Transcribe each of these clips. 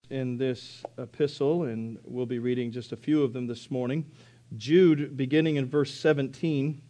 in this epistle, and we'll be reading just a few of them this morning. Jude, beginning in verse 17.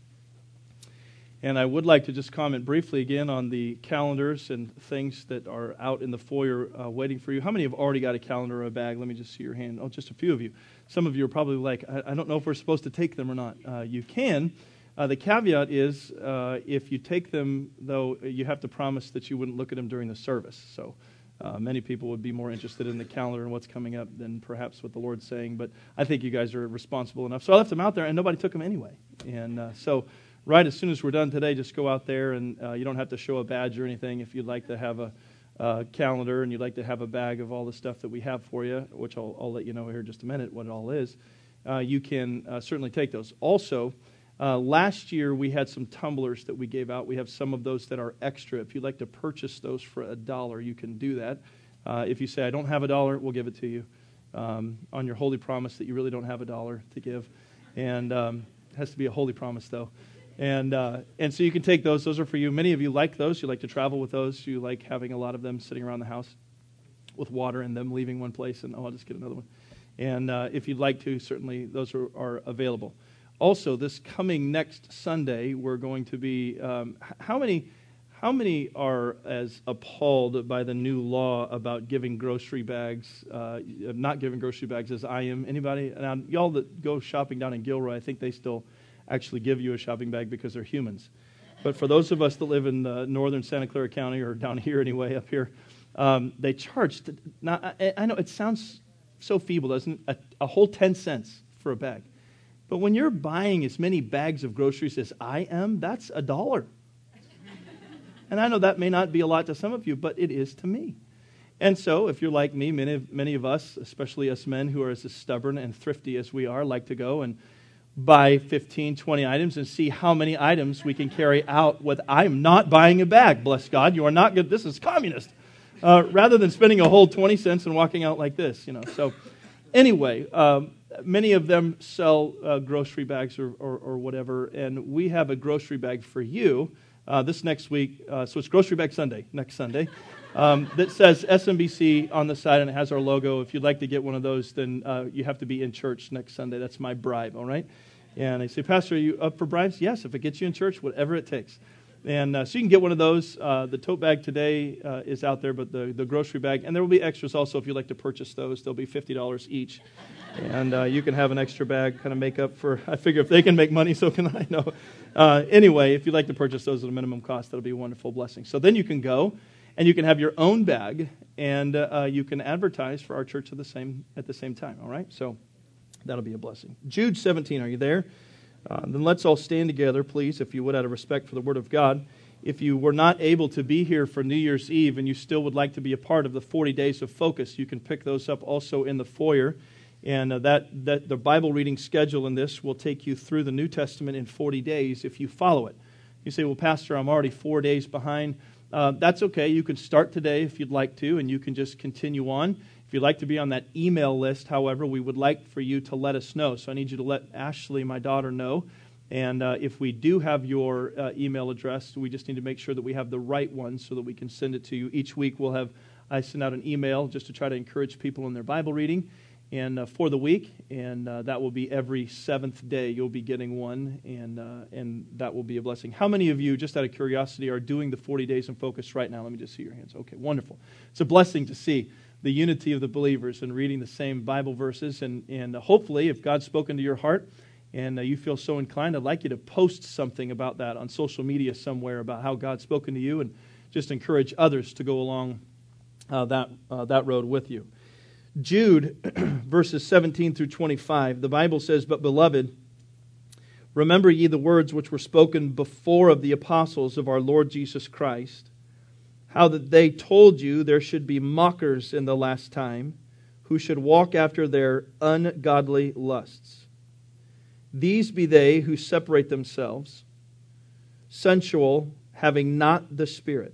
And I would like to just comment briefly again on the calendars and things that are out in the foyer waiting for you. How many have already got a calendar or a bag? Let me just see your hand. Oh, just a few of you. Some of you are probably like, I don't know if we're supposed to take them or not. You can. The caveat is if you take them, though, you have to promise that you wouldn't look at them during the service. So many people would be more interested in the calendar and what's coming up than perhaps what the Lord's saying. But I think you guys are responsible enough. So I left them out there, and nobody took them anyway. And so right as soon as we're done today, just go out there, and you don't have to show a badge or anything. If you'd like to have a calendar and you'd like to have a bag of all the stuff that we have for you, which I'll let you know here in just a minute what it all is, you can certainly take those. Also, last year we had some tumblers that we gave out. We have some of those that are extra. If you'd like to purchase those for $1, you can do that. If you say, I don't have $1, we'll give it to you on your holy promise that you really don't have $1 to give. And it has to be a holy promise, though. And so you can take those. Those are for you. Many of you like those. You like to travel with those. You like having a lot of them sitting around the house with water and them leaving one place. And, I'll just get another one. And if you'd like to, certainly those are available. Also, this coming next Sunday, we're going to be, how many are as appalled by the new law about giving grocery bags, not giving grocery bags as I am? Anybody? Now, y'all that go shopping down in Gilroy, I think they still actually give you a shopping bag because they're humans. But for those of us that live in northern Santa Clara County, or down here anyway, up here, they charge, now I know it sounds so feeble, doesn't it? A whole 10 cents for a bag. But when you're buying as many bags of groceries as I am, that's $1. And I know that may not be a lot to some of you, but it is to me. And so, if you're like me, many of us, especially us men who are as stubborn and thrifty as we are, like to go and buy 15, 20 items and see how many items we can carry out with, I'm not buying a bag, bless God. You are not good. This is communist. Rather than spending a whole 20 cents and walking out like this, So anyway, many of them sell grocery bags or whatever, and we have a grocery bag for you this next week. So it's Grocery Bag Sunday, next Sunday, that says SMBC on the side, and it has our logo. If you'd like to get one of those, then you have to be in church next Sunday. That's my bribe, all right? And they say, Pastor, are you up for bribes? Yes, if it gets you in church, whatever it takes. And so you can get one of those. The tote bag today is out there, but the grocery bag, and there will be extras also if you'd like to purchase those. They'll be $50 each. And you can have an extra bag, kind of make up for, I figure if they can make money, so can I. No. Anyway, if you'd like to purchase those at a minimum cost, that'll be a wonderful blessing. So then you can go, and you can have your own bag, and you can advertise for our church at the same time, all right? So that'll be a blessing. Jude 17, are you there? Then let's all stand together, please, if you would, out of respect for the Word of God. If you were not able to be here for New Year's Eve and you still would like to be a part of the 40 days of focus, you can pick those up also in the foyer. And that the Bible reading schedule in this will take you through the New Testament in 40 days if you follow it. You say, well, Pastor, I'm already 4 days behind. That's okay. You can start today if you'd like to, and you can just continue on. If you'd like to be on that email list, however, we would like for you to let us know. So I need you to let Ashley, my daughter, know. And if we do have your email address, we just need to make sure that we have the right one so that we can send it to you. Each week I send out an email just to try to encourage people in their Bible reading and for the week. And that will be every 7th day you'll be getting one, and that will be a blessing. How many of you, just out of curiosity, are doing the 40 days in focus right now? Let me just see your hands. Okay, wonderful. It's a blessing to see the unity of the believers and reading the same Bible verses. And hopefully, if God's spoken to your heart and you feel so inclined, I'd like you to post something about that on social media somewhere about how God's spoken to you, and just encourage others to go along that road with you. Jude, verses 17 through 25, the Bible says, But beloved, remember ye the words which were spoken before of the apostles of our Lord Jesus Christ, how that they told you there should be mockers in the last time, who should walk after their ungodly lusts. These be they who separate themselves, sensual, having not the Spirit.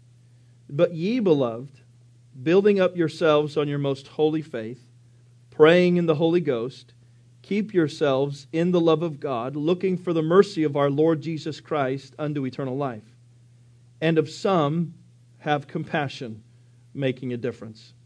But ye, beloved, building up yourselves on your most holy faith, praying in the Holy Ghost, keep yourselves in the love of God, looking for the mercy of our Lord Jesus Christ unto eternal life. And of some have compassion, making a difference.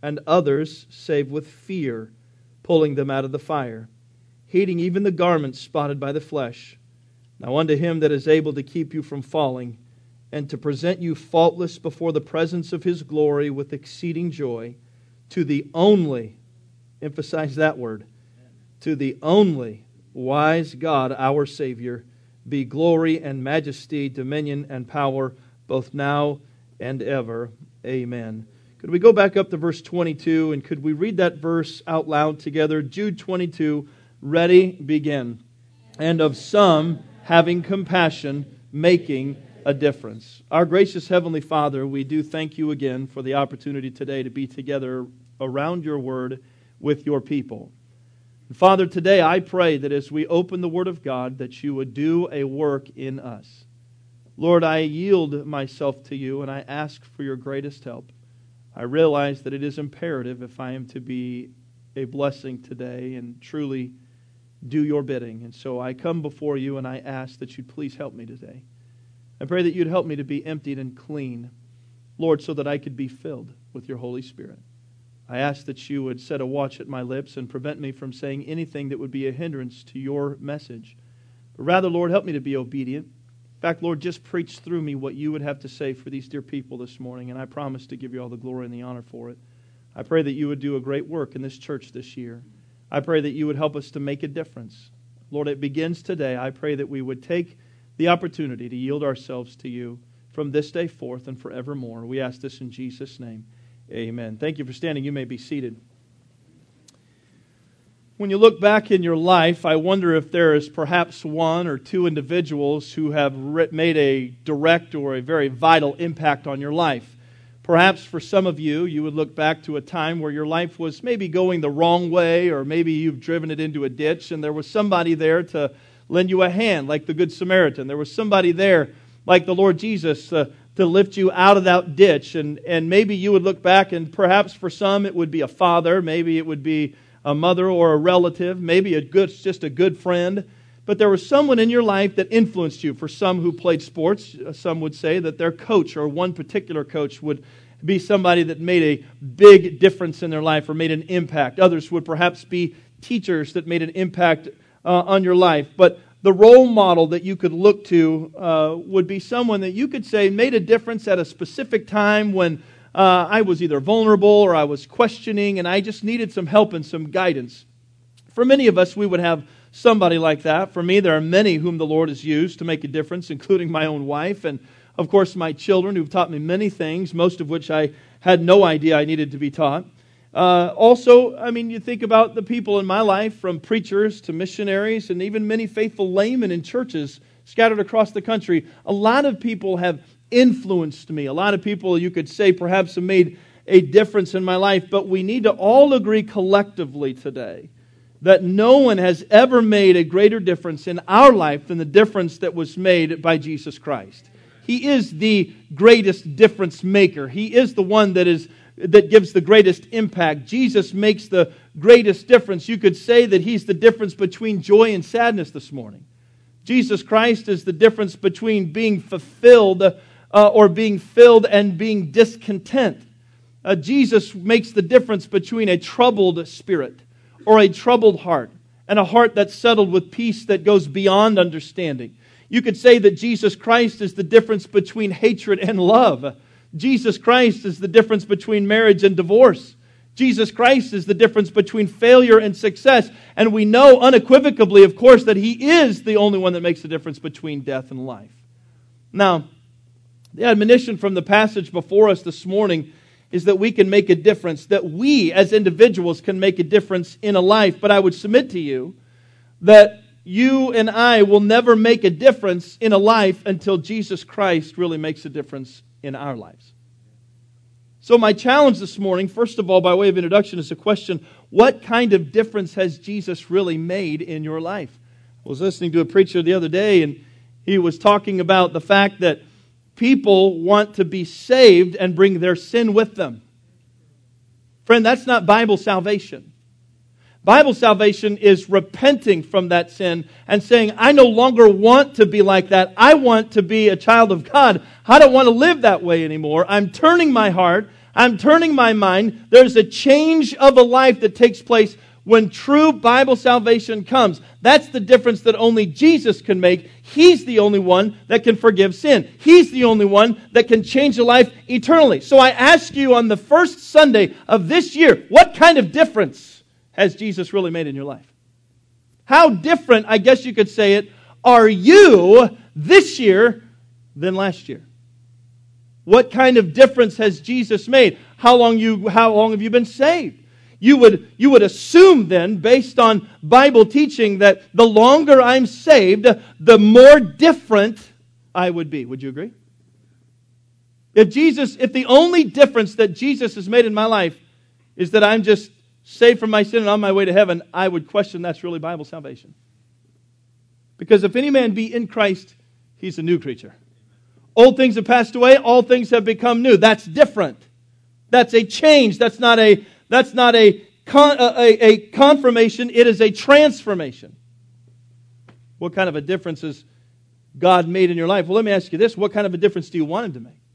and others save with fear, pulling them out of the fire, hating even the garments spotted by the flesh. Now unto him that is able to keep you from falling, and to present you faultless before the presence of his glory with exceeding joy, to the only, emphasize that word, to the only wise God, our Savior, be glory and majesty, dominion and power, both now and ever. Amen. Could we go back up to verse 22, and could we read that verse out loud together? Jude 22, ready, begin. And of some having compassion, making a difference. Our gracious Heavenly Father, we do thank you again for the opportunity today to be together around your word with your people. And Father, today I pray that as we open the Word of God, that you would do a work in us. Lord, I yield myself to you and I ask for your greatest help. I realize that it is imperative if I am to be a blessing today and truly do your bidding. And so I come before you and I ask that you'd please help me today. I pray that you'd help me to be emptied and clean, Lord, so that I could be filled with your Holy Spirit. I ask that you would set a watch at my lips and prevent me from saying anything that would be a hindrance to your message. But rather, Lord, help me to be obedient. In fact, Lord, just preach through me what you would have to say for these dear people this morning, and I promise to give you all the glory and the honor for it. I pray that you would do a great work in this church this year. I pray that you would help us to make a difference. Lord, it begins today. I pray that we would take the opportunity to yield ourselves to you from this day forth and forevermore. We ask this in Jesus' name. Amen. Thank you for standing. You may be seated. When you look back in your life, I wonder if there is perhaps one or two individuals who have made a direct or a very vital impact on your life. Perhaps for some of you, you would look back to a time where your life was maybe going the wrong way, or maybe you've driven it into a ditch and there was somebody there to lend you a hand, like the Good Samaritan. There was somebody there, like the Lord Jesus, to lift you out of that ditch. And maybe you would look back, and perhaps for some it would be a father, maybe it would be a mother or a relative, maybe just a good friend. But there was someone in your life that influenced you. For some who played sports, some would say that their coach or one particular coach would be somebody that made a big difference in their life or made an impact. Others would perhaps be teachers that made an impact on your life. But the role model that you could look to would be someone that you could say made a difference at a specific time when I was either vulnerable or I was questioning and I just needed some help and some guidance. For many of us, we would have somebody like that. For me, there are many whom the Lord has used to make a difference, including my own wife and, of course, my children who've taught me many things, most of which I had no idea I needed to be taught. You think about the people in my life, from preachers to missionaries and even many faithful laymen in churches scattered across the country. A lot of people have influenced me. A lot of people, you could say, perhaps have made a difference in my life. But we need to all agree collectively today that no one has ever made a greater difference in our life than the difference that was made by Jesus Christ. He is the greatest difference maker. He is the one that gives the greatest impact. Jesus makes the greatest difference. You could say that He's the difference between joy and sadness this morning. Jesus Christ is the difference between being fulfilled or being filled and being discontent. Jesus makes the difference between a troubled spirit or a troubled heart and a heart that's settled with peace that goes beyond understanding. You could say that Jesus Christ is the difference between hatred and love. Jesus Christ is the difference between marriage and divorce. Jesus Christ is the difference between failure and success. And we know unequivocally, of course, that He is the only one that makes the difference between death and life. Now, the admonition from the passage before us this morning is that we can make a difference, that we as individuals can make a difference in a life. But I would submit to you that you and I will never make a difference in a life until Jesus Christ really makes a difference in our lives. So my challenge this morning, first of all, by way of introduction, is a question: what kind of difference has Jesus really made in your life? I was listening to a preacher the other day, and he was talking about the fact that people want to be saved and bring their sin with them. Friend, that's not Bible salvation. Bible salvation is repenting from that sin and saying, I no longer want to be like that. I want to be a child of God. I don't want to live that way anymore. I'm turning my heart. I'm turning my mind. There's a change of a life that takes place when true Bible salvation comes. That's the difference that only Jesus can make. He's the only one that can forgive sin. He's the only one that can change a life eternally. So I ask you on the first Sunday of this year, what kind of difference has Jesus really made in your life? How different, I guess you could say it, are you this year than last year? What kind of difference has Jesus made? How long have you been saved? You would assume then, based on Bible teaching, that the longer I'm saved, the more different I would be. Would you agree? If the only difference that Jesus has made in my life is that I'm just saved from my sin and on my way to heaven, I would question that's really Bible salvation. Because if any man be in Christ, he's a new creature. Old things have passed away, all things have become new. That's different. That's a change. That's not a confirmation, it is a transformation. What kind of a difference has God made in your life? Well, let me ask you this. What kind of a difference do you want Him to make?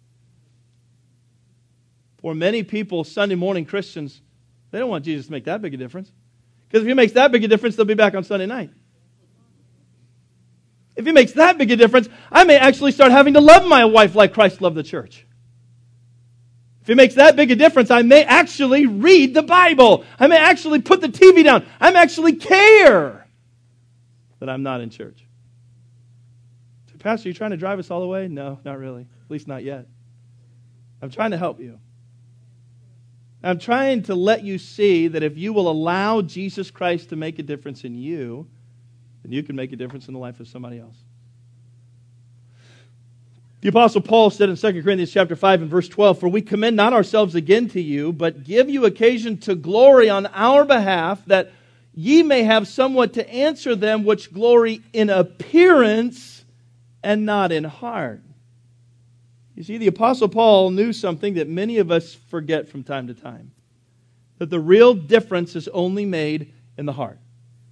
For many people, Sunday morning Christians, they don't want Jesus to make that big a difference. Because if He makes that big a difference, they'll be back on Sunday night. If He makes that big a difference, I may actually start having to love my wife like Christ loved the church. If He makes that big a difference, I may actually read the Bible. I may actually put the TV down. I may actually care that I'm not in church. So, Pastor, are you trying to drive us all away? No, not really. At least not yet. I'm trying to help you. I'm trying to let you see that if you will allow Jesus Christ to make a difference in you, then you can make a difference in the life of somebody else. The Apostle Paul said in 2 Corinthians chapter 5 and verse 12, "For we commend not ourselves again to you, but give you occasion to glory on our behalf, that ye may have somewhat to answer them which glory in appearance and not in heart." You see, the Apostle Paul knew something that many of us forget from time to time. That the real difference is only made in the heart.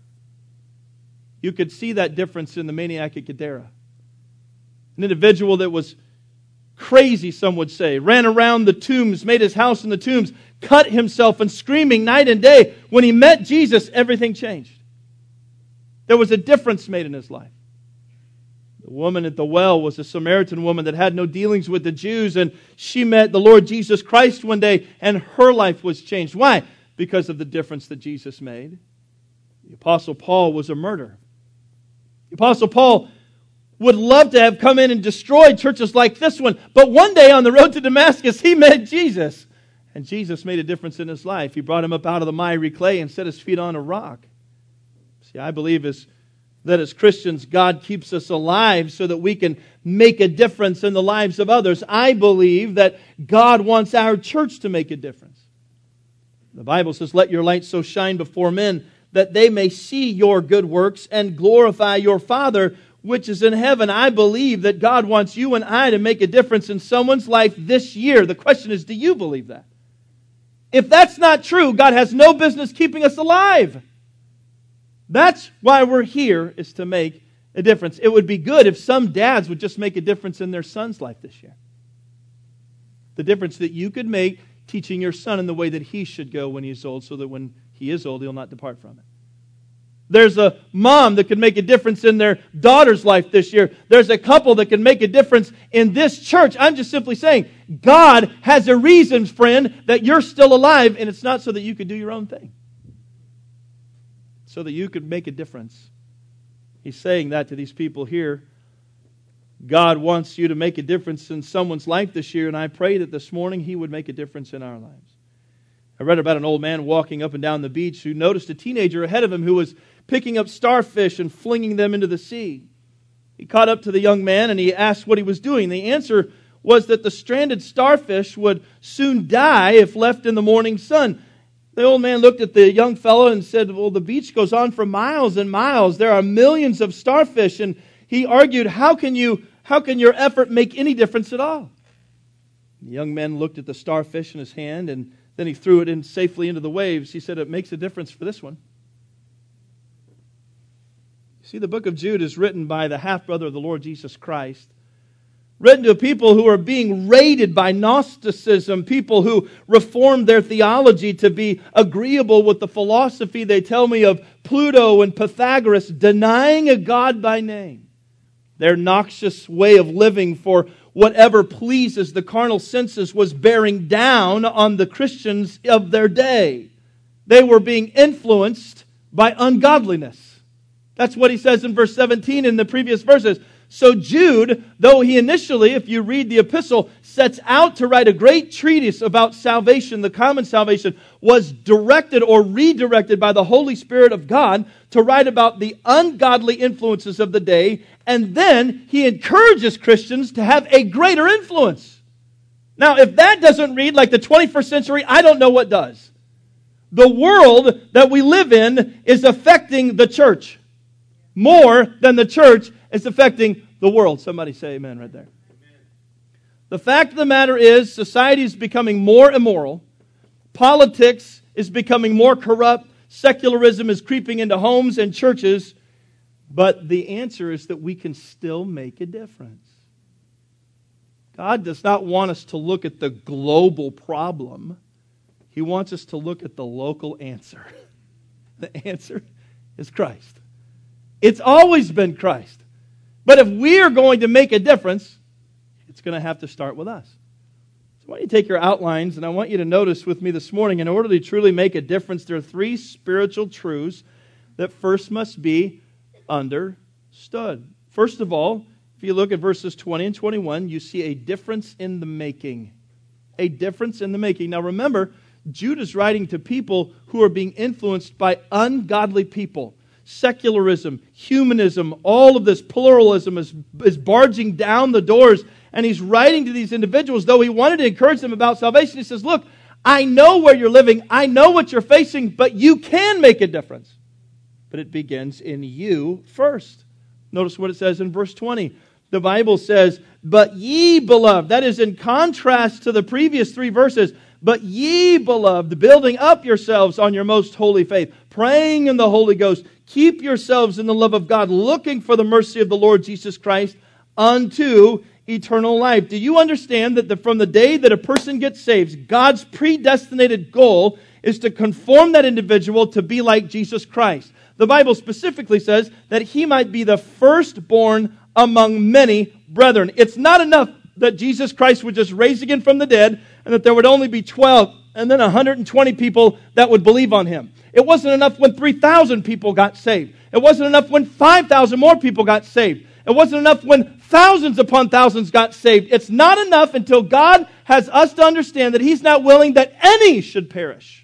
You could see that difference in the maniac at Gadara. An individual that was crazy, some would say, ran around the tombs, made his house in the tombs, cut himself and screaming night and day. When he met Jesus, everything changed. There was a difference made in his life. The woman at the well was a Samaritan woman that had no dealings with the Jews, and she met the Lord Jesus Christ one day, and her life was changed. Why? Because of the difference that Jesus made. The Apostle Paul was a murderer. The Apostle Paul would love to have come in and destroyed churches like this one. But one day on the road to Damascus, he met Jesus. And Jesus made a difference in his life. He brought him up out of the miry clay and set his feet on a rock. See, I believe that as Christians, God keeps us alive so that we can make a difference in the lives of others. I believe that God wants our church to make a difference. The Bible says, "Let your light so shine before men that they may see your good works and glorify your Father which is in heaven." I believe that God wants you and I to make a difference in someone's life this year. The question is, do you believe that? If that's not true, God has no business keeping us alive. That's why we're here, is to make a difference. It would be good if some dads would just make a difference in their son's life this year. The difference that you could make teaching your son in the way that he should go when he's old, so that when he is old, he'll not depart from it. There's a mom that can make a difference in their daughter's life this year. There's a couple that can make a difference in this church. I'm just simply saying, God has a reason, friend, that you're still alive, and it's not so that you could do your own thing. So that you could make a difference. He's saying that to these people here. God wants you to make a difference in someone's life this year, and I pray that this morning He would make a difference in our lives. I read about an old man walking up and down the beach who noticed a teenager ahead of him who was picking up starfish and flinging them into the sea. He caught up to the young man and he asked what he was doing. The answer was that the stranded starfish would soon die if left in the morning sun. The old man looked at the young fellow and said, "Well, the beach goes on for miles and miles. There are millions of starfish." And he argued, how can your effort make any difference at all? The young man looked at the starfish in his hand, and then he threw it in safely into the waves. He said, "It makes a difference for this one." See, the book of Jude is written by the half-brother of the Lord Jesus Christ, written to people who are being raided by Gnosticism, people who reformed their theology to be agreeable with the philosophy, they tell me, of Pluto and Pythagoras, denying a God by name. Their noxious way of living for whatever pleases the carnal senses was bearing down on the Christians of their day. They were being influenced by ungodliness. That's what he says in verse 17 in the previous verses. So Jude, though he initially, if you read the epistle, sets out to write a great treatise about salvation, the common salvation, was directed or redirected by the Holy Spirit of God to write about the ungodly influences of the day, and then he encourages Christians to have a greater influence. Now, if that doesn't read like the 21st century, I don't know what does. The world that we live in is affecting the church more than the church is affecting the world. Somebody say amen right there. Amen. The fact of the matter is, society is becoming more immoral. Politics is becoming more corrupt. Secularism is creeping into homes and churches. But the answer is that we can still make a difference. God does not want us to look at the global problem. He wants us to look at the local answer. The answer is Christ. It's always been Christ. But if we are going to make a difference, it's going to have to start with us. So I want you to take your outlines, and I want you to notice with me this morning, in order to truly make a difference, there are three spiritual truths that first must be understood. First of all, if you look at verses 20 and 21, you see a difference in the making. A difference in the making. Now remember, Jude is writing to people who are being influenced by ungodly people. Secularism, humanism, all of this pluralism is barging down the doors. And he's writing to these individuals, though he wanted to encourage them about salvation. He says, look, I know where you're living. I know what you're facing, but you can make a difference. But it begins in you first. Notice what it says in verse 20. The Bible says, but ye, beloved, that is in contrast to the previous three verses, but ye, beloved, building up yourselves on your most holy faith, praying in the Holy Ghost, keep yourselves in the love of God, looking for the mercy of the Lord Jesus Christ unto eternal life. Do you understand that from the day that a person gets saved, God's predestinated goal is to conform that individual to be like Jesus Christ? The Bible specifically says that he might be the firstborn among many brethren. It's not enough that Jesus Christ would just raise again from the dead and that there would only be 12 and then 120 people that would believe on him. It wasn't enough when 3,000 people got saved. It wasn't enough when 5,000 more people got saved. It wasn't enough when thousands upon thousands got saved. It's not enough until God has us to understand that He's not willing that any should perish.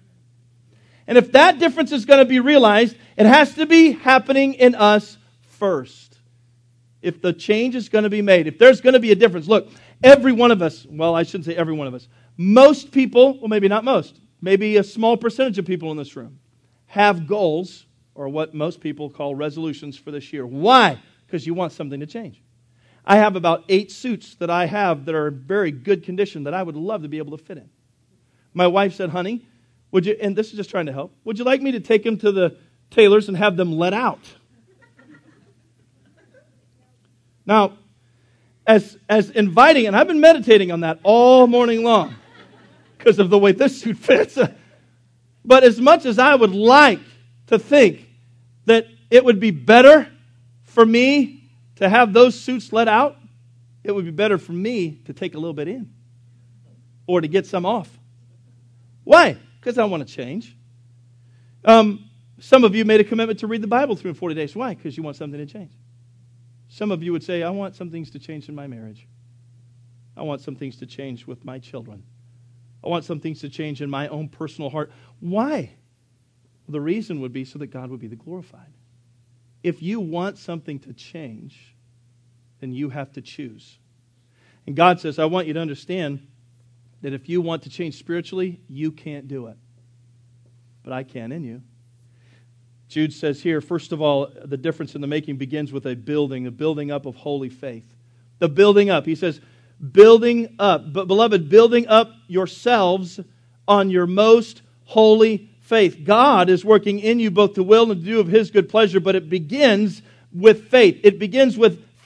And if that difference is going to be realized, it has to be happening in us first. If the change is going to be made, if there's going to be a difference. Look, every one of us, well, I shouldn't say every one of us, most people, well, maybe not most, maybe a small percentage of people in this room have goals, or what most people call resolutions for this year. Why? Because you want something to change. I have about 8 suits that I have that are in very good condition that I would love to be able to fit in. My wife said, honey, would you, and this is just trying to help, would you like me to take them to the tailors and have them let out? Now, as inviting, and I've been meditating on that all morning long because of the way this suit fits. But as much as I would like to think that it would be better for me to have those suits let out, it would be better for me to take a little bit in or to get some off. Why? Because I want to change. Some of you made a commitment to read the Bible through in 40 days. Why? Because you want something to change. Some of you would say, I want some things to change in my marriage. I want some things to change with my children. I want some things to change in my own personal heart. Why? Well, the reason would be so that God would be glorified. If you want something to change, then you have to choose. And God says, I want you to understand that if you want to change spiritually, you can't do it. But I can in you. Jude says here, first of all, the difference in the making begins with a building up of holy faith. The building up. He says, building up. But beloved, building up yourselves on your most holy faith. God is working in you both to will and to do of His good pleasure, but it begins with faith. It begins with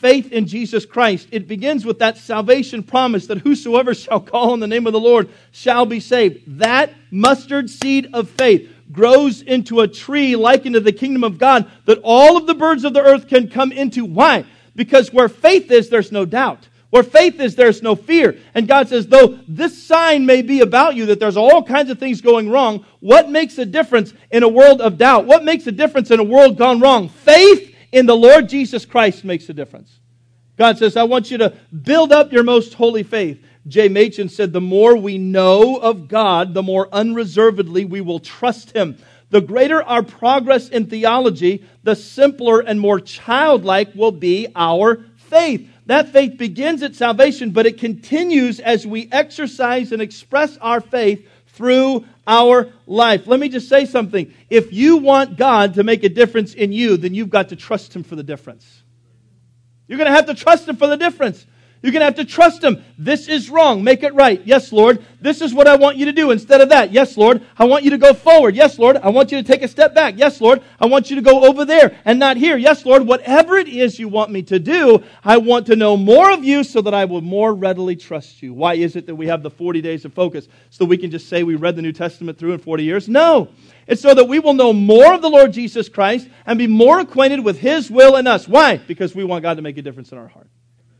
faith in Jesus Christ. It begins with that salvation promise that whosoever shall call on the name of the Lord shall be saved. That mustard seed of faith grows into a tree likened to the kingdom of God that all of the birds of the earth can come into. Why? Because where faith is, there's no doubt. Where faith is, there's no fear. And God says, though this sign may be about you, that there's all kinds of things going wrong, what makes a difference in a world of doubt? What makes a difference in a world gone wrong? Faith in the Lord Jesus Christ makes a difference. God says, I want you to build up your most holy faith. J. Machen said, the more we know of God, the more unreservedly we will trust Him. The greater our progress in theology, the simpler and more childlike will be our faith. That faith begins at salvation, but it continues as we exercise and express our faith through our life. Let me just say something. If you want God to make a difference in you, then you've got to trust Him for the difference. You're going to have to trust Him for the difference. You're going to have to trust Him. This is wrong. Make it right. Yes, Lord. This is what I want you to do instead of that. Yes, Lord. I want you to go forward. Yes, Lord. I want you to take a step back. Yes, Lord. I want you to go over there and not here. Yes, Lord. Whatever it is you want me to do, I want to know more of you so that I will more readily trust you. Why is it that we have the 40 days of focus? So we can just say we read the New Testament through in 40 years? No. It's so that we will know more of the Lord Jesus Christ and be more acquainted with His will in us. Why? Because we want God to make a difference in our heart.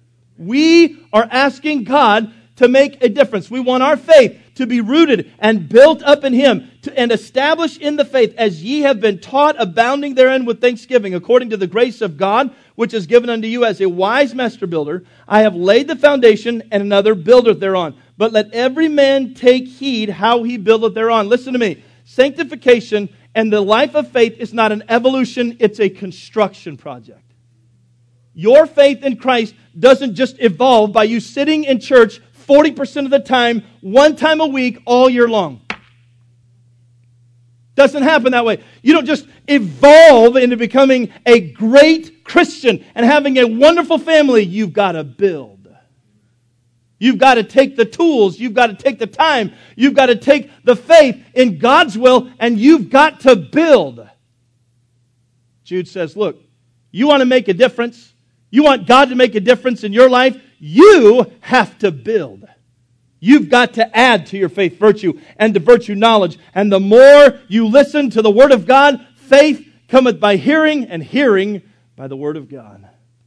We are asking God to make a difference. We want our faith to be rooted and built up in Him and established in the faith as ye have been taught, abounding therein with thanksgiving, according to the grace of God, which is given unto you as a wise master builder. I have laid the foundation, and another buildeth thereon. But let every man take heed how he buildeth thereon. Listen to me. Sanctification and the life of faith is not an evolution, it's a construction project. Your faith in Christ doesn't just evolve by you sitting in church 40% of the time, one time a week, all year long. Doesn't happen that way. You don't just evolve into becoming a great Christian and having a wonderful family. You've got to build. You've got to take the tools. You've got to take the time. You've got to take the faith in God's will, and you've got to build. Jude says, look, you want to make a difference? You want God to make a difference in your life? You have to build. You've got to add to your faith virtue, and to virtue knowledge. And the more you listen to the Word of God, faith cometh by hearing, and hearing by the Word of God.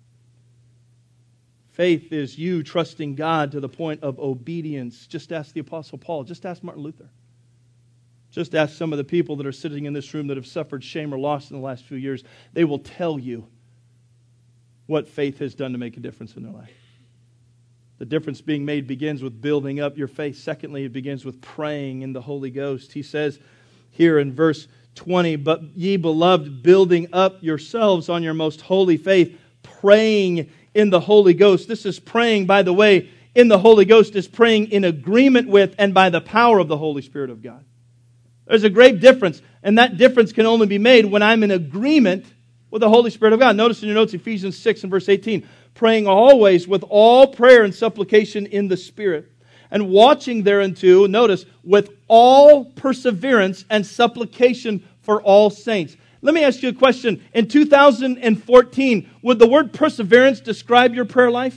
Faith is you trusting God to the point of obedience. Just ask the Apostle Paul. Just ask Martin Luther. Just ask some of the people that are sitting in this room that have suffered shame or loss in the last few years. They will tell you what faith has done to make a difference in their life. The difference being made begins with building up your faith. Secondly, it begins with praying in the Holy Ghost. He says here in verse 20, but ye beloved, building up yourselves on your most holy faith, praying in the Holy Ghost. This is praying, by the way, in the Holy Ghost is praying in agreement with and by the power of the Holy Spirit of God. There's a great difference, and that difference can only be made when I'm in agreement with the Holy Spirit of God. Notice in your notes, Ephesians 6 and verse 18. Praying always with all prayer and supplication in the Spirit. And watching thereunto, notice, with all perseverance and supplication for all saints. Let me ask you a question. In 2014, would the word perseverance describe your prayer life?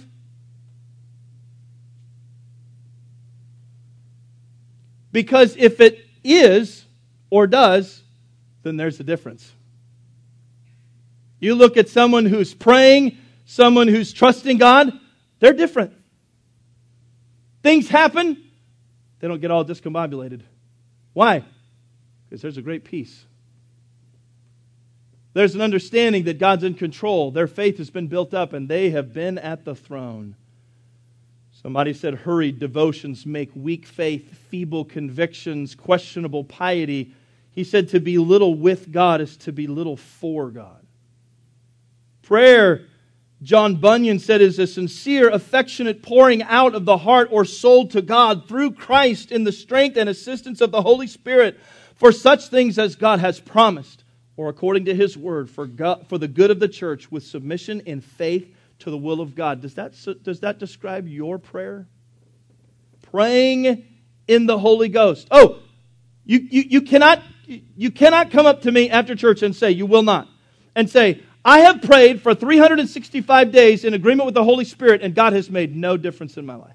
Because if it is or does, then there's a difference. You look at someone who's praying, someone who's trusting God, they're different. Things happen, they don't get all discombobulated. Why? Because there's a great peace. There's an understanding that God's in control. Their faith has been built up and they have been at the throne. Somebody said, hurried devotions make weak faith, feeble convictions, questionable piety. He said to be little with God is to be little for God. Prayer, John Bunyan said, is a sincere, affectionate pouring out of the heart or soul to God through Christ in the strength and assistance of the Holy Spirit for such things as God has promised, or according to His word, for the good of the church with submission in faith to the will of God. Does that describe your prayer? Praying in the Holy Ghost. Oh, you cannot come up to me after church and say, you will not, and say, I have prayed for 365 days in agreement with the Holy Spirit, and God has made no difference in my life.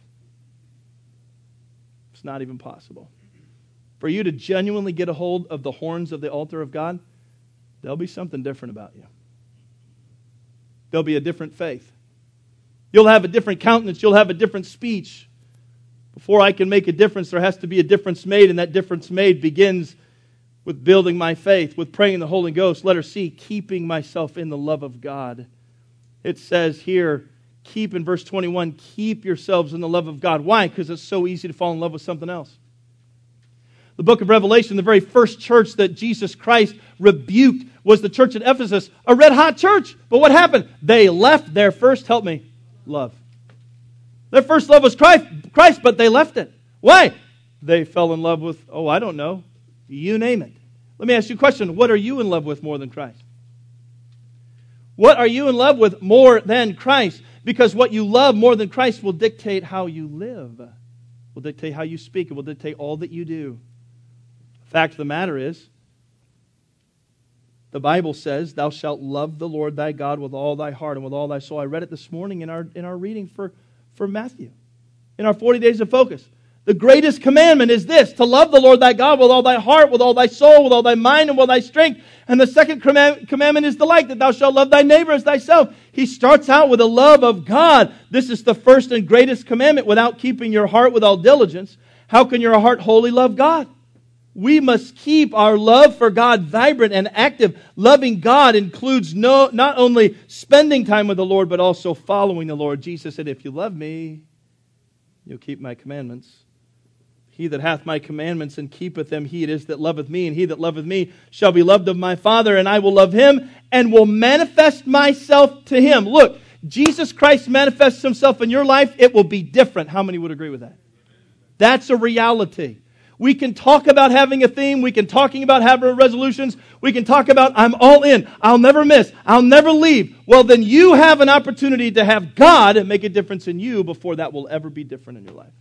It's not even possible. For you to genuinely get a hold of the horns of the altar of God, there'll be something different about you. There'll be a different faith. You'll have a different countenance. You'll have a different speech. Before I can make a difference, there has to be a difference made, and that difference made begins with building my faith, with praying in the Holy Ghost. Letter C, keeping myself in the love of God. It says here, keep in verse 21, keep yourselves in the love of God. Why? Because it's so easy to fall in love with something else. The book of Revelation, the very first church that Jesus Christ rebuked was the church at Ephesus, a red-hot church. But what happened? They left their first, help me, love. Their first love was Christ, but they left it. Why? They fell in love with, I don't know, you name it. Let me ask you a question. What are you in love with more than Christ? What are you in love with more than Christ? Because what you love more than Christ will dictate how you live, will dictate how you speak, it will dictate all that you do. The fact of the matter is, the Bible says, thou shalt love the Lord thy God with all thy heart and with all thy soul. I read it this morning in our reading for Matthew, in our 40 days of focus. The greatest commandment is this, to love the Lord thy God with all thy heart, with all thy soul, with all thy mind, and with thy strength. And the second commandment is the like, that thou shalt love thy neighbor as thyself. He starts out with a love of God. This is the first and greatest commandment. Without keeping your heart with all diligence, how can your heart wholly love God? We must keep our love for God vibrant and active. Loving God includes not only spending time with the Lord, but also following the Lord. Jesus said, if you love me, you'll keep my commandments. He that hath my commandments and keepeth them, he it is that loveth me, and he that loveth me shall be loved of my Father, and I will love him, and will manifest myself to him. Look, Jesus Christ manifests himself in your life, it will be different. How many would agree with that? That's a reality. We can talk about having a theme. We can talking about having resolutions. We can talk about, I'm all in. I'll never miss. I'll never leave. Well, then you have an opportunity to have God make a difference in you before that will ever be different in your life.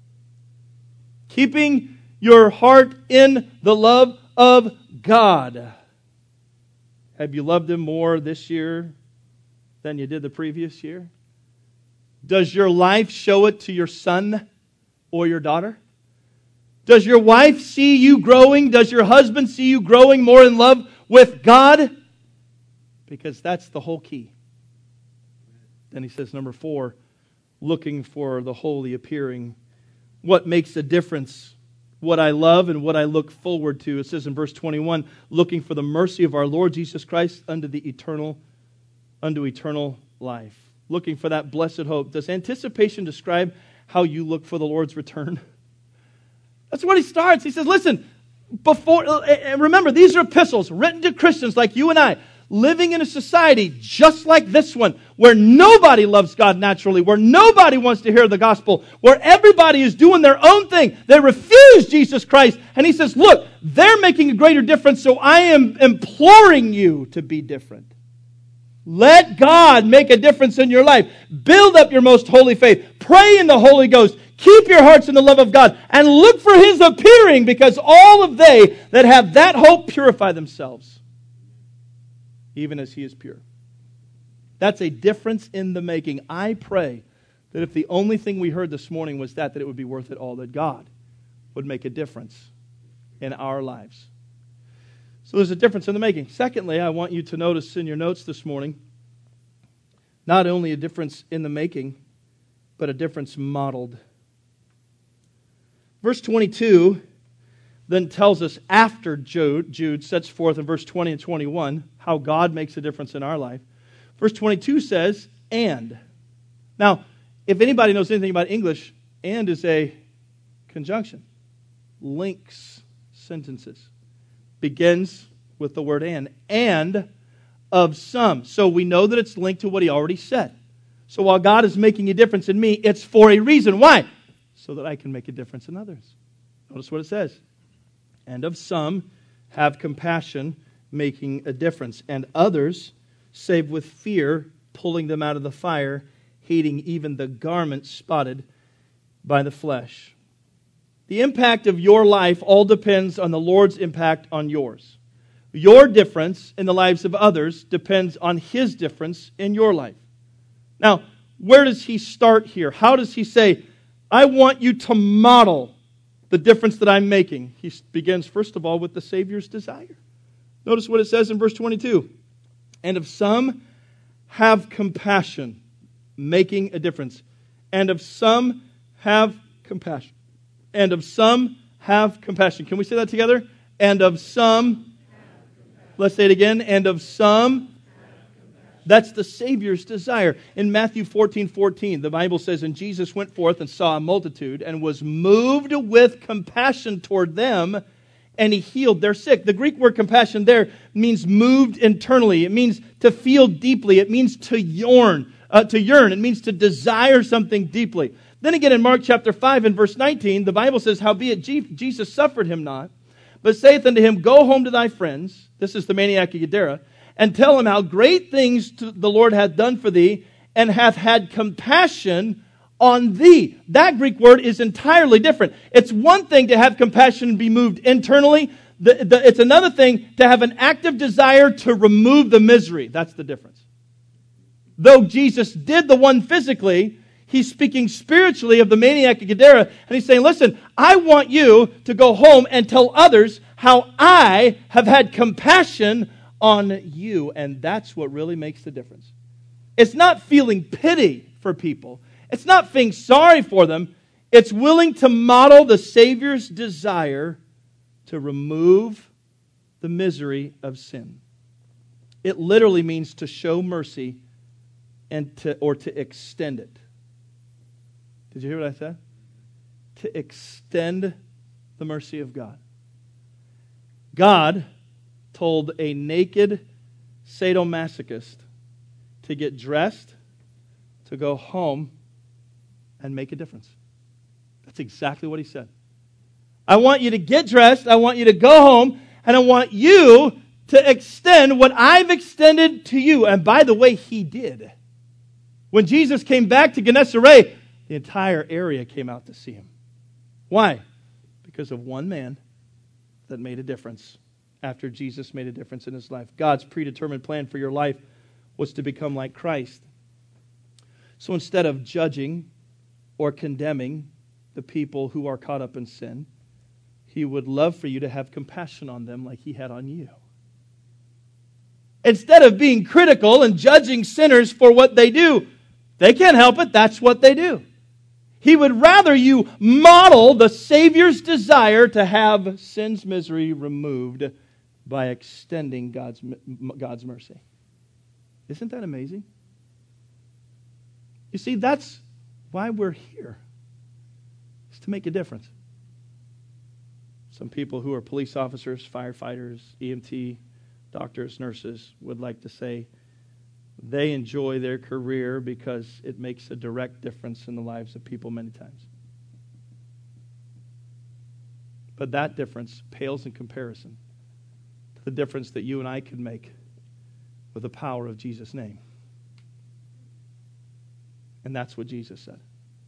Keeping your heart in the love of God. Have you loved Him more this year than you did the previous year? Does your life show it to your son or your daughter? Does your wife see you growing? Does your husband see you growing more in love with God? Because that's the whole key. Then he says, number 4, looking for the holy appearing. What makes a difference? What I love and what I look forward to. It says in verse 21, looking for the mercy of our Lord Jesus Christ unto eternal life. Looking for that blessed hope. Does anticipation describe how you look for the Lord's return? That's what he starts. He says, listen, remember, these are epistles written to Christians like you and I, living in a society just like this one, where nobody loves God naturally, where nobody wants to hear the gospel, where everybody is doing their own thing. They refuse Jesus Christ. And he says, look, they're making a greater difference, so I am imploring you to be different. Let God make a difference in your life. Build up your most holy faith. Pray in the Holy Ghost. Keep your hearts in the love of God and look for His appearing, because all of they that have that hope purify themselves, even as He is pure. That's a difference in the making. I pray that if the only thing we heard this morning was that it would be worth it all, that God would make a difference in our lives. So there's a difference in the making. Secondly, I want you to notice in your notes this morning, not only a difference in the making, but a difference modeled. Verse 22 then tells us, after Jude sets forth in verse 20 and 21 how God makes a difference in our life. Verse 22 says, and. Now, if anybody knows anything about English, and is a conjunction. Links sentences. Begins with the word and of some. So we know that it's linked to what he already said. So while God is making a difference in me, it's for a reason. Why? So that I can make a difference in others. Notice what it says. And of some have compassion, making a difference. And others save with fear, pulling them out of the fire, hating even the garment spotted by the flesh. The impact of your life all depends on the Lord's impact on yours. Your difference in the lives of others depends on His difference in your life. Now, where does He start here? How does He say, I want you to model the difference that I'm making? He begins, first of all, with the Savior's desire. Notice what it says in verse 22. And of some have compassion, making a difference. And of some have compassion. And of some have compassion. Can we say that together? And of some, let's say it again. And of some, that's the Savior's desire. In Matthew 14:14, the Bible says, and Jesus went forth and saw a multitude and was moved with compassion toward them, and He healed their sick. The Greek word compassion there means moved internally. It means to feel deeply. It means to yearn. It means to desire something deeply. Then again in Mark chapter 5 and verse 19, the Bible says, howbeit Jesus suffered him not, but saith unto him, go home to thy friends, this is the maniac of Gadara, and tell him how great things the Lord hath done for thee, and hath had compassion on thee. That Greek word is entirely different. It's one thing to have compassion and be moved internally. It's another thing to have an active desire to remove the misery. That's the difference. Though Jesus did the one physically, He's speaking spiritually of the maniac of Gadara, and He's saying, listen, I want you to go home and tell others how I have had compassion on you. And that's what really makes the difference. It's not feeling pity for people. It's not feeling sorry for them. It's willing to model the Savior's desire to remove the misery of sin. It literally means to show mercy or to extend it. Did you hear what I said? To extend the mercy of God. God told a naked sadomasochist to get dressed, to go home, and make a difference. That's exactly what He said. I want you to get dressed, I want you to go home, and I want you to extend what I've extended to you. And by the way, He did. When Jesus came back to Gennesaret, the entire area came out to see Him. Why? Because of one man that made a difference after Jesus made a difference in his life. God's predetermined plan for your life was to become like Christ. So instead of judging or condemning the people who are caught up in sin, He would love for you to have compassion on them like He had on you. Instead of being critical and judging sinners for what they do, they can't help it, that's what they do. He would rather you model the Savior's desire to have sin's misery removed by extending God's mercy. Isn't that amazing? You see, that's why we're here. It's to make a difference. Some people who are police officers, firefighters, EMT, doctors, nurses would like to say they enjoy their career because it makes a direct difference in the lives of people many times. But that difference pales in comparison to the difference that you and I could make with the power of Jesus' name. And that's what Jesus said.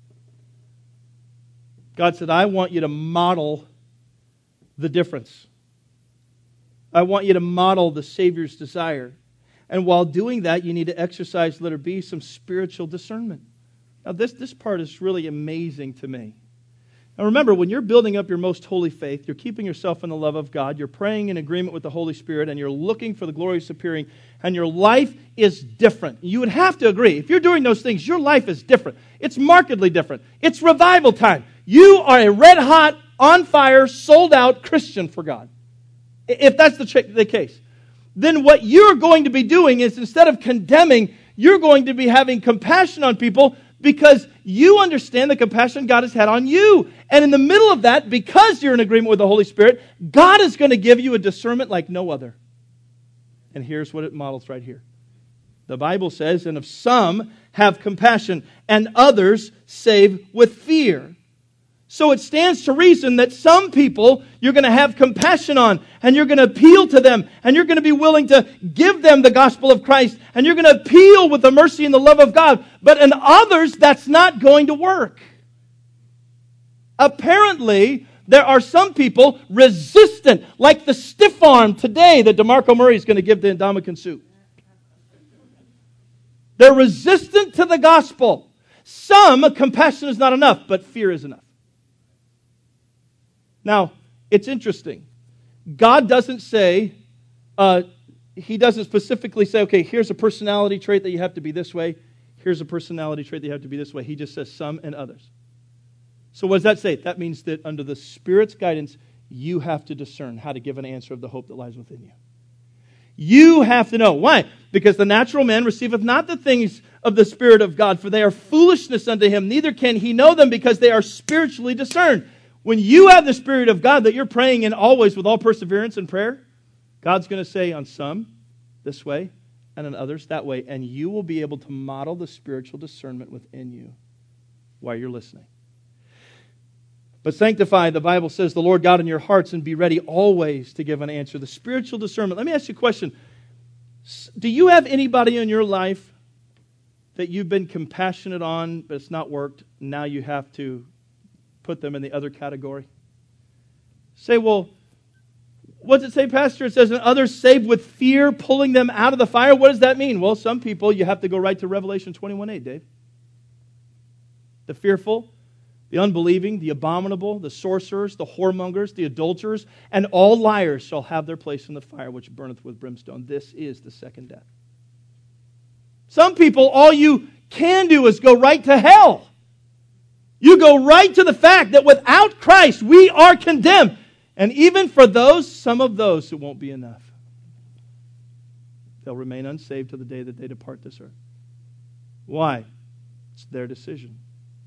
God said, I want you to model the difference. I want you to model the Savior's desire. And while doing that, you need to exercise, letter B, some spiritual discernment. Now, this part is really amazing to me. Now, remember, when you're building up your most holy faith, you're keeping yourself in the love of God, you're praying in agreement with the Holy Spirit, and you're looking for the glorious appearing, and your life is different. You would have to agree. If you're doing those things, your life is different. It's markedly different. It's revival time. You are a red-hot, on-fire, sold-out Christian for God. If that's the case. Then what you're going to be doing is, instead of condemning, you're going to be having compassion on people because you understand the compassion God has had on you. And in the middle of that, because you're in agreement with the Holy Spirit, God is going to give you a discernment like no other. And here's what it models right here. The Bible says, and of some have compassion, and others save with fear. So it stands to reason that some people you're going to have compassion on, and you're going to appeal to them, and you're going to be willing to give them the gospel of Christ, and you're going to appeal with the mercy and the love of God. But in others, that's not going to work. Apparently, There are some people resistant, like the stiff arm today that DeMarco Murray is going to give to Ndamukong Suh. They're resistant to the gospel. Some, compassion is not enough, but fear is enough. Now, it's interesting. God doesn't say, He doesn't specifically say, okay, here's a personality trait that you have to be this way. Here's a personality trait that you have to be this way. He just says some and others. So what does that say? That means that under the Spirit's guidance, you have to discern how to give an answer of the hope that lies within you. You have to know. Why? Because the natural man receiveth not the things of the Spirit of God, for they are foolishness unto him. Neither can he know them because they are spiritually discerned. When you have the Spirit of God that you're praying in always with all perseverance and prayer, God's going to say on some this way and on others that way. And you will be able to model the spiritual discernment within you while you're listening. But sanctify, the Bible says, the Lord God in your hearts, and be ready always to give an answer. The spiritual discernment. Let me ask you a question. Do you have anybody in your life that you've been compassionate on, but it's not worked? Now you have to put them in the other category? Say, well, what does it say, Pastor? It says, and others saved with fear, pulling them out of the fire. What does that mean? Well, some people, you have to go right to Revelation 21:8, Dave. The fearful, the unbelieving, the abominable, the sorcerers, the whoremongers, the adulterers, and all liars shall have their place in the fire which burneth with brimstone. This is the second death. Some people, all you can do is go right to hell. You go right to the fact that without Christ, we are condemned. And even for those, some of those, it won't be enough. They'll remain unsaved till the day that they depart this earth. Why? It's their decision.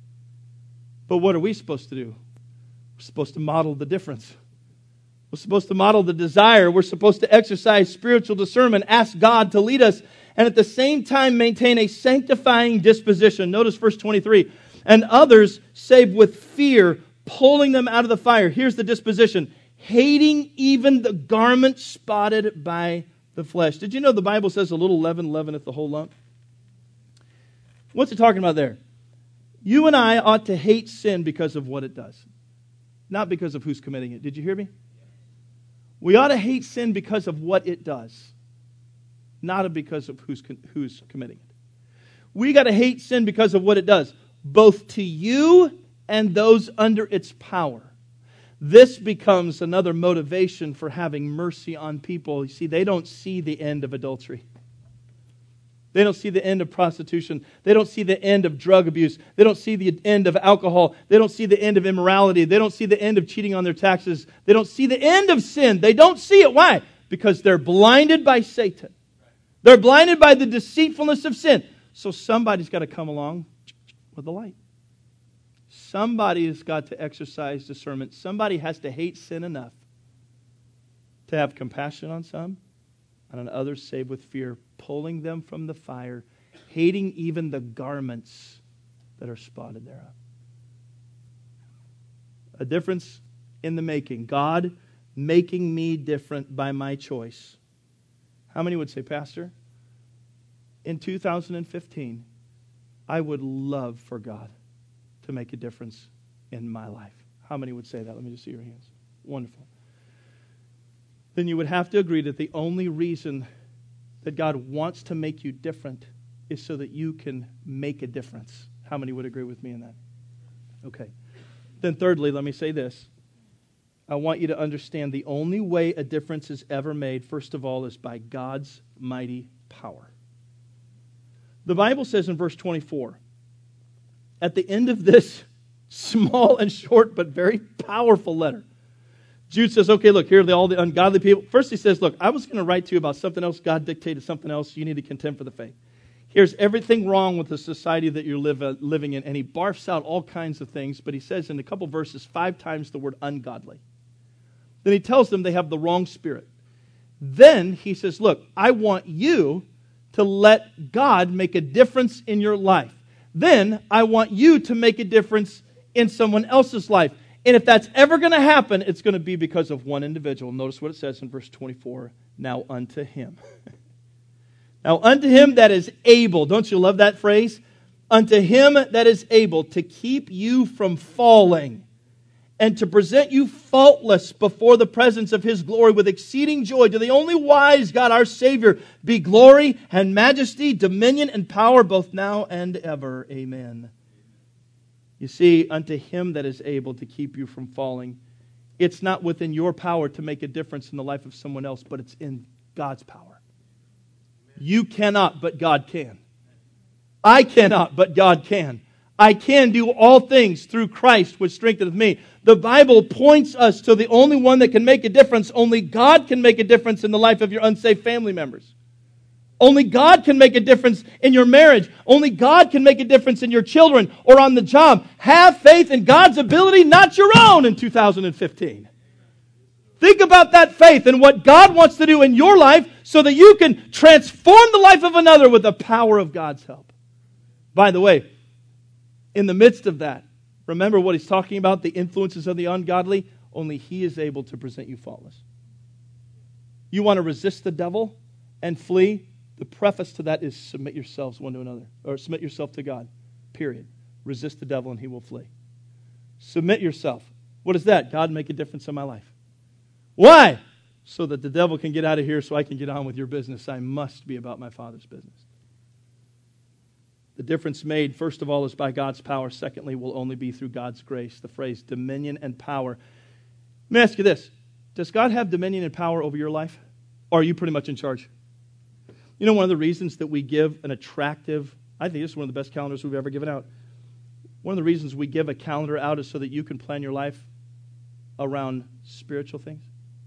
But what are we supposed to do? We're supposed to model the difference. We're supposed to model the desire. We're supposed to exercise spiritual discernment, ask God to lead us, and at the same time maintain a sanctifying disposition. Notice verse 23. And others saved with fear, pulling them out of the fire. Here's the disposition. Hating even the garment spotted by the flesh. Did you know the Bible says a little leaven leaveneth the whole lump? What's it talking about there? You and I ought to hate sin because of what it does, not because of who's committing it. Did you hear me? We ought to hate sin because of what it does, not because of who's committing it. We got to hate sin because of what it does, both to you and those under its power. This becomes another motivation for having mercy on people. You see, they don't see the end of adultery. They don't see the end of prostitution. They don't see the end of drug abuse. They don't see the end of alcohol. They don't see the end of immorality. They don't see the end of cheating on their taxes. They don't see the end of sin. They don't see it. Why? Because they're blinded by Satan. They're blinded by the deceitfulness of sin. So somebody's got to come along with the light. Somebody has got to exercise discernment. Somebody has to hate sin enough to have compassion on some and on others saved with fear, pulling them from the fire, hating even the garments that are spotted thereof. A difference in the making. God making me different by my choice. How many would say, Pastor, in 2015, I would love for God to make a difference in my life? How many would say that? Let me just see your hands. Wonderful. Then you would have to agree that the only reason that God wants to make you different is so that you can make a difference. How many would agree with me in that? Okay. Then thirdly, let me say this. I want you to understand the only way a difference is ever made, first of all, is by God's mighty power. The Bible says in verse 24, at the end of this small and short but very powerful letter, Jude says, okay, look, here are all the ungodly people. First he says, look, I was going to write to you about something else. God dictated something else. You need to contend for the faith. Here's everything wrong with the society that you're living in. And he barfs out all kinds of things. But he says in a couple verses 5 times the word ungodly. Then he tells them they have the wrong spirit. Then he says, look, I want you to let God make a difference in your life. Then I want you to make a difference in someone else's life. And if that's ever going to happen, it's going to be because of one individual. Notice what it says in verse 24. Now unto him. Now unto him that is able. Don't you love that phrase? Unto him that is able to keep you from falling and to present you faultless before the presence of His glory with exceeding joy. To the only wise God, our Savior, be glory and majesty, dominion and power, both now and ever. Amen. You see, unto Him that is able to keep you from falling. It's not within your power to make a difference in the life of someone else, but it's in God's power. You cannot, but God can. I cannot, but God can. I can do all things through Christ, which strengtheneth me. The Bible points us to the only one that can make a difference. Only God can make a difference in the life of your unsaved family members. Only God can make a difference in your marriage. Only God can make a difference in your children or on the job. Have faith in God's ability, not your own, in 2015. Think about that faith and what God wants to do in your life so that you can transform the life of another with the power of God's help. By the way, in the midst of that, remember what he's talking about, the influences of the ungodly? Only He is able to present you faultless. You want to resist the devil and flee? The preface to that is submit yourselves one to another, or submit yourself to God, period. Resist the devil and he will flee. Submit yourself. What is that? God, make a difference in my life. Why? So that the devil can get out of here so I can get on with your business. I must be about my Father's business. The difference made, first of all, is by God's power. Secondly, will only be through God's grace. The phrase dominion and power. Let me ask you this. Does God have dominion and power over your life? Or are you pretty much in charge? You know, one of the reasons that we give an attractive, I think this is one of the best calendars we've ever given out. One of the reasons we give a calendar out is so that you can plan your life around spiritual things.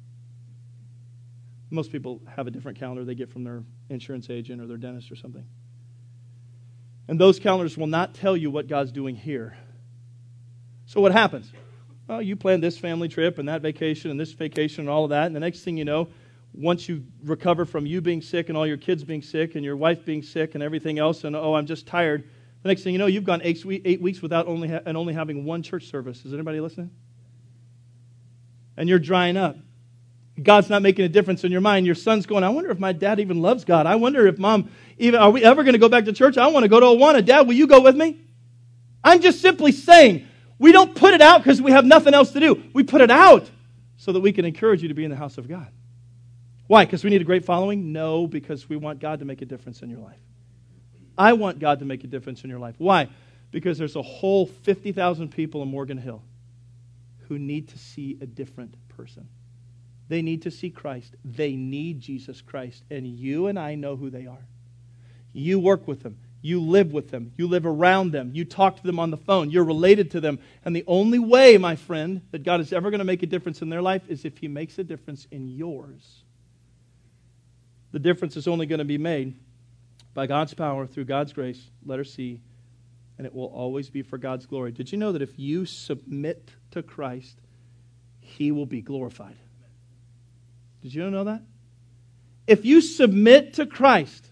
Most people have a different calendar they get from their insurance agent or their dentist or something. And those calendars will not tell you what God's doing here. So what happens? Well, you plan this family trip and that vacation and this vacation and all of that, and the next thing you know, once you recover from you being sick and all your kids being sick and your wife being sick and everything else, and I'm just tired, the next thing you know, you've gone 8 weeks without only having one church service. Is anybody listening? And you're drying up. God's not making a difference in your mind. Your son's going, I wonder if my dad even loves God. I wonder if mom, are we ever going to go back to church? I want to go to Awana. Dad, will you go with me? I'm just simply saying, we don't put it out because we have nothing else to do. We put it out so that we can encourage you to be in the house of God. Why? Because we need a great following? No, because we want God to make a difference in your life. I want God to make a difference in your life. Why? Because there's a whole 50,000 people in Morgan Hill who need to see a different person. They need to see Christ. They need Jesus Christ. And you and I know who they are. You work with them. You live with them. You live around them. You talk to them on the phone. You're related to them. And the only way, my friend, that God is ever going to make a difference in their life is if He makes a difference in yours. The difference is only going to be made by God's power, through God's grace, letter C, and it will always be for God's glory. Did you know that if you submit to Christ, He will be glorified? Did you know that? If you submit to Christ,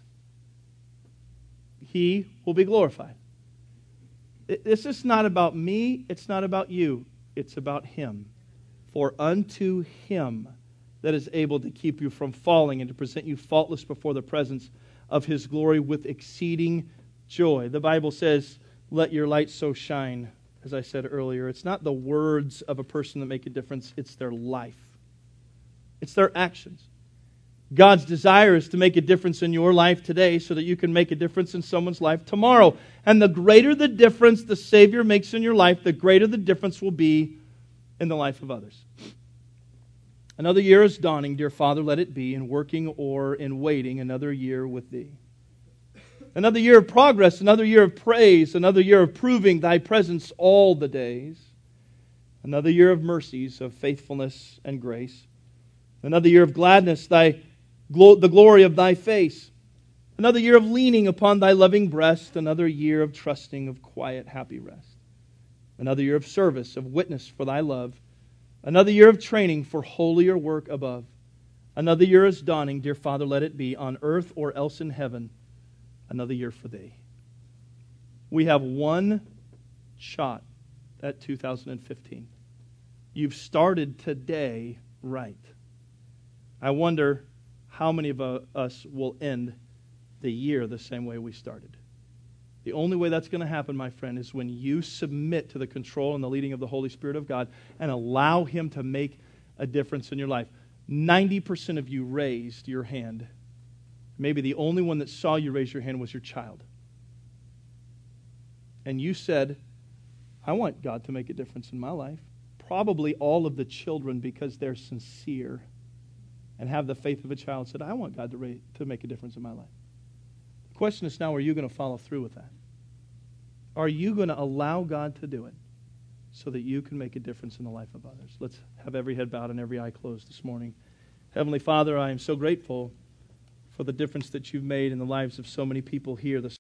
He will be glorified. This is not about me. It's not about you. It's about Him. For unto Him that is able to keep you from falling and to present you faultless before the presence of His glory with exceeding joy. The Bible says, let your light so shine, as I said earlier. It's not the words of a person that make a difference. It's their life. It's their actions. God's desire is to make a difference in your life today so that you can make a difference in someone's life tomorrow. And the greater the difference the Savior makes in your life, the greater the difference will be in the life of others. Another year is dawning, dear Father, let it be, in working or in waiting, another year with Thee. Another year of progress, another year of praise, another year of proving Thy presence all the days. Another year of mercies, of faithfulness and grace. Another year of gladness, the glory of Thy face. Another year of leaning upon Thy loving breast. Another year of trusting, of quiet, happy rest. Another year of service, of witness for Thy love. Another year of training for holier work above. Another year is dawning, dear Father, let it be, on earth or else in heaven. Another year for Thee. We have one shot at 2015. You've started today right. I wonder how many of us will end the year the same way we started. The only way that's going to happen, my friend, is when you submit to the control and the leading of the Holy Spirit of God and allow Him to make a difference in your life. 90% of you raised your hand. Maybe the only one that saw you raise your hand was your child. And you said, I want God to make a difference in my life. Probably all of the children, because they're sincere and have the faith of a child, said, I want God to make a difference in my life. The question is now, are you going to follow through with that? Are you going to allow God to do it so that you can make a difference in the life of others? Let's have every head bowed and every eye closed this morning. Heavenly Father, I am so grateful for the difference that you've made in the lives of so many people here this